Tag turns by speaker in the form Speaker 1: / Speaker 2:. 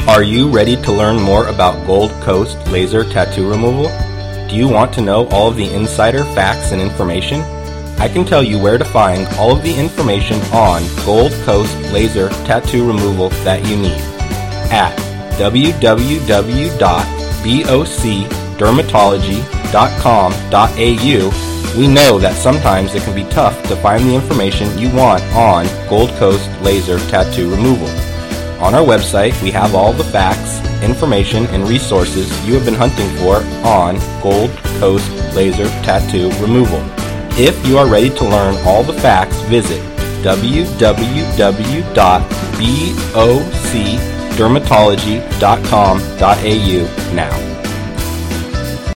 Speaker 1: Are you ready to learn more about Gold Coast Laser Tattoo Removal? Do you want to know all of the insider facts and information? I can tell you where to find all of the information on Gold Coast Laser Tattoo Removal that you need at www.bocdermatology.com.au. We know that sometimes it can be tough to find the information you want on Gold Coast Laser Tattoo Removal. On our website, we have all the facts, information, and resources you have been hunting for on Gold Coast Laser Tattoo Removal. If you are ready to learn all the facts, visit www.bocdermatology.com.au now.